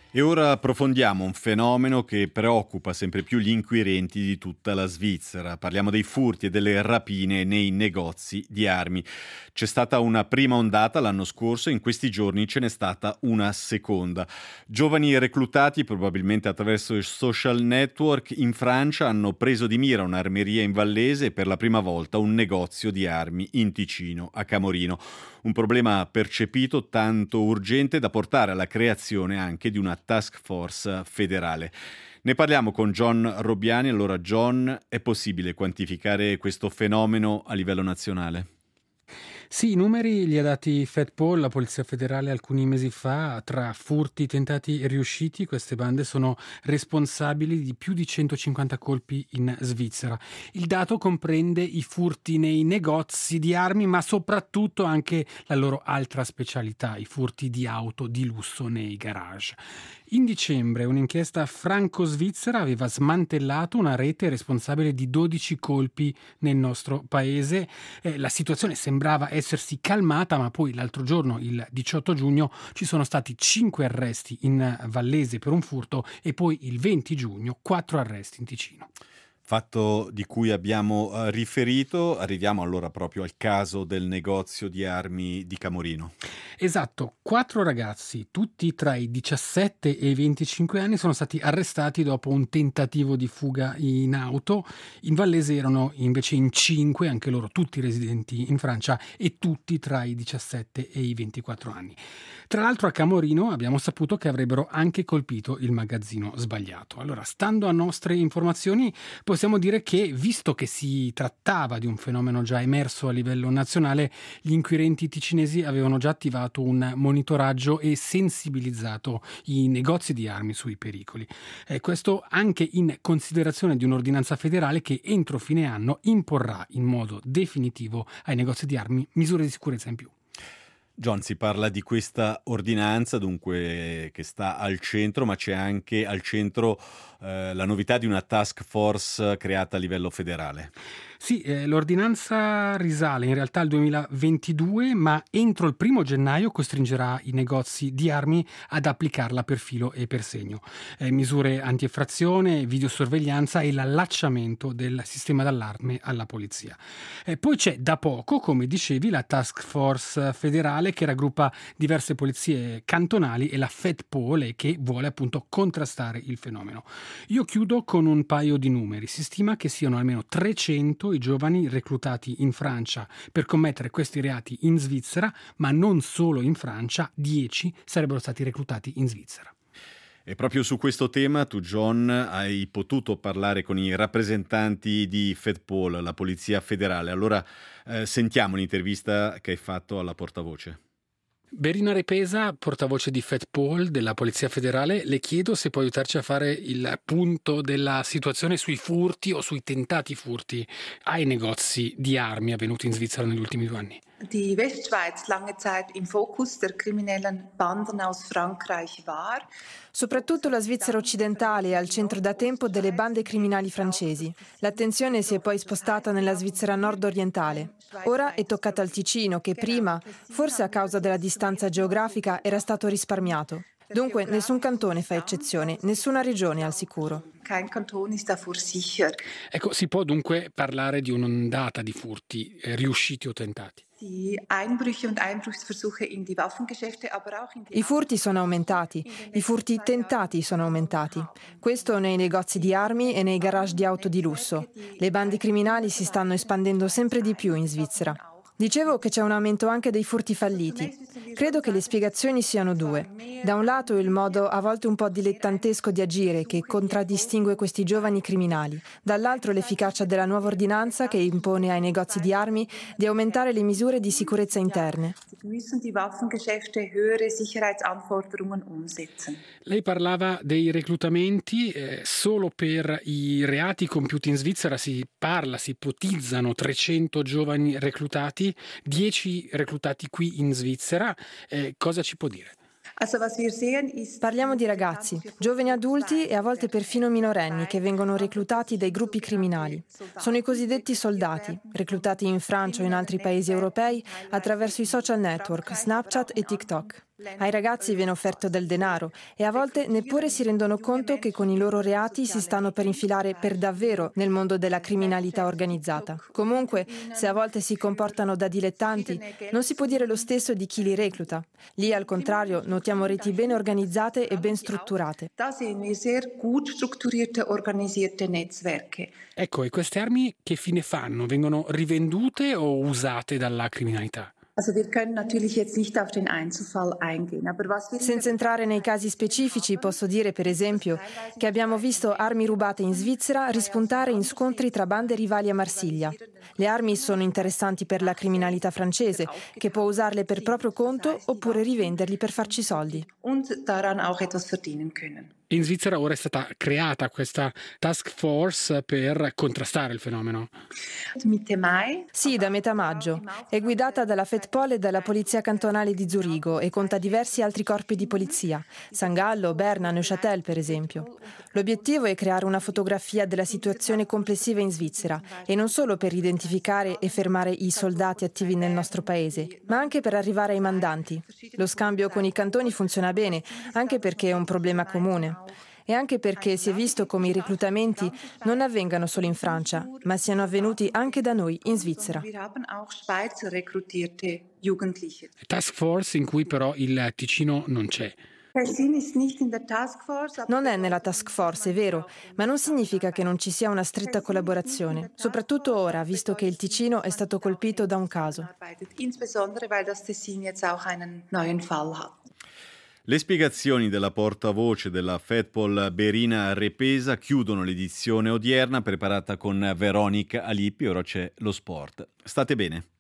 E ora approfondiamo un fenomeno che preoccupa sempre più gli inquirenti di tutta la Svizzera. Parliamo dei furti e delle rapine nei negozi di armi. C'è stata una prima ondata l'anno scorso e in questi giorni ce n'è stata una seconda. Giovani reclutati, probabilmente attraverso i social network, in Francia hanno preso di mira un'armeria in Vallese e per la prima volta un negozio di armi in Ticino, a Camorino. Un problema percepito tanto urgente da portare alla creazione anche di una task force federale. Ne parliamo con John Robbiani. Allora, John, è possibile quantificare questo fenomeno a livello nazionale? Sì, i numeri li ha dati FedPol, la Polizia Federale, alcuni mesi fa. Tra furti tentati e riusciti, queste bande sono responsabili di più di 150 colpi in Svizzera. Il dato comprende i furti nei negozi di armi, ma soprattutto anche la loro altra specialità, i furti di auto di lusso nei garage. In dicembre un'inchiesta franco-svizzera aveva smantellato una rete responsabile di 12 colpi nel nostro paese. La situazione sembrava essersi calmata, ma poi l'altro giorno, il 18 giugno, ci sono stati 5 arresti in Vallese per un furto e poi il 20 giugno 4 arresti in Ticino. Fatto di cui abbiamo riferito, arriviamo allora proprio al caso del negozio di armi di Camorino. Esatto, 4 ragazzi, tutti tra i 17 e i 25 anni, sono stati arrestati dopo un tentativo di fuga in auto. In Vallese erano invece in 5, anche loro tutti residenti in Francia e tutti tra i 17 e i 24 anni. Tra l'altro a Camorino abbiamo saputo che avrebbero anche colpito il magazzino sbagliato. Allora, stando a nostre informazioni, possiamo dire che, visto che si trattava di un fenomeno già emerso a livello nazionale, gli inquirenti ticinesi avevano già attivato un monitoraggio e sensibilizzato i negozi di armi sui pericoli. Questo anche in considerazione di un'ordinanza federale che entro fine anno imporrà in modo definitivo ai negozi di armi misure di sicurezza in più. John, si parla di questa ordinanza, dunque, che sta al centro, ma c'è anche al centro la novità di una task force creata a livello federale. Sì, l'ordinanza risale in realtà al 2022, ma entro il 1 gennaio costringerà i negozi di armi ad applicarla per filo e per segno. Misure anti-effrazione, videosorveglianza e l'allacciamento del sistema d'allarme alla polizia. Poi c'è da poco, come dicevi, la task force federale che raggruppa diverse polizie cantonali e la FedPol e che vuole appunto contrastare il fenomeno. Io chiudo con un paio di numeri. Si stima che siano almeno 300 i giovani reclutati in Francia per commettere questi reati in Svizzera, ma non solo in Francia, 10 sarebbero stati reclutati in Svizzera. E proprio su questo tema tu, John, hai potuto parlare con i rappresentanti di FedPol, la Polizia Federale. Allora sentiamo l'intervista che hai fatto alla portavoce. Berina Repesa, portavoce di FedPol della Polizia Federale, le chiedo se può aiutarci a fare il punto della situazione sui furti o sui tentati furti ai negozi di armi avvenuti in Svizzera negli ultimi 2 anni. Die Westschweiz lange Zeit im Fokus der kriminellen Banden aus Frankreich war. Soprattutto la Svizzera occidentale è al centro da tempo delle bande criminali francesi. L'attenzione si è poi spostata nella Svizzera nord-orientale. Ora è toccata al Ticino, che prima, forse a causa della distanza geografica, era stato risparmiato. Dunque nessun cantone fa eccezione, nessuna regione è al sicuro. Kein Kanton ist davor sicher. Ecco, si può dunque parlare di un'ondata di furti riusciti o tentati. Die Einbrüche und Einbruchsversuche in die Waffengeschäfte, aber auch in die I furti sono aumentati, i furti tentati sono aumentati. Questo nei negozi di armi e nei garage di auto di lusso. Le bande criminali si stanno espandendo sempre di più in Svizzera. Dicevo che c'è un aumento anche dei furti falliti. Credo che le spiegazioni siano 2. Da un lato il modo a volte un po' dilettantesco di agire che contraddistingue questi giovani criminali. Dall'altro l'efficacia della nuova ordinanza che impone ai negozi di armi di aumentare le misure di sicurezza interne. müssen die Waffengeschäfte höhere Sicherheitsanforderungen umsetzen. Lei parlava dei reclutamenti, solo per i reati compiuti in Svizzera si ipotizzano 300 giovani reclutati, 10 reclutati qui in Svizzera. Cosa ci può dire? Parliamo di ragazzi, giovani adulti e a volte perfino minorenni che vengono reclutati dai gruppi criminali. Sono i cosiddetti soldati, reclutati in Francia o in altri paesi europei attraverso i social network, Snapchat e TikTok. Ai ragazzi viene offerto del denaro e a volte neppure si rendono conto che con i loro reati si stanno per infilare per davvero nel mondo della criminalità organizzata. Comunque, se a volte si comportano da dilettanti, non si può dire lo stesso di chi li recluta. Lì, al contrario, notiamo reti ben organizzate e ben strutturate. Da sehen wir sehr gut strukturierte, organisierte Netzwerke. Ecco, e queste armi che fine fanno? Vengono rivendute o usate dalla criminalità? Also wir können natürlich jetzt nicht auf den Einzelfall eingehen, aber was wir Senza entrare nei casi specifici, posso dire per esempio che abbiamo visto armi rubate in Svizzera rispuntare in scontri tra bande rivali a Marsiglia. Le armi sono interessanti per la criminalità francese, che può usarle per proprio conto oppure rivenderli per farci soldi. und daran auch etwas verdienen können. In Svizzera ora è stata creata questa task force per contrastare il fenomeno. Mitte Mai Sì, da metà maggio. È guidata dalla FEDPOL e dalla Polizia Cantonale di Zurigo e conta diversi altri corpi di polizia, San Gallo, Berna, Neuchâtel per esempio. L'obiettivo è creare una fotografia della situazione complessiva in Svizzera e non solo per identificare e fermare i soldati attivi nel nostro paese, ma anche per arrivare ai mandanti. Lo scambio con i cantoni funziona bene, anche perché è un problema comune. E anche perché si è visto come i reclutamenti non avvengano solo in Francia, ma siano avvenuti anche da noi in Svizzera. wir haben auch Schweizer rekrutierte Jugendliche. Task force in cui però il Ticino non c'è. Tessin ist nicht in der Task Force, aber Non è nella task force, è vero, ma non significa che non ci sia una stretta collaborazione, soprattutto ora, visto che il Ticino è stato colpito da un caso. arbeitet, insbesondere weil das Tessin jetzt auch einen neuen Fall hat. Le spiegazioni della portavoce della FEDPOL Berina Repesa chiudono l'edizione odierna preparata con Veronica Alippi. Ora c'è lo sport. State bene.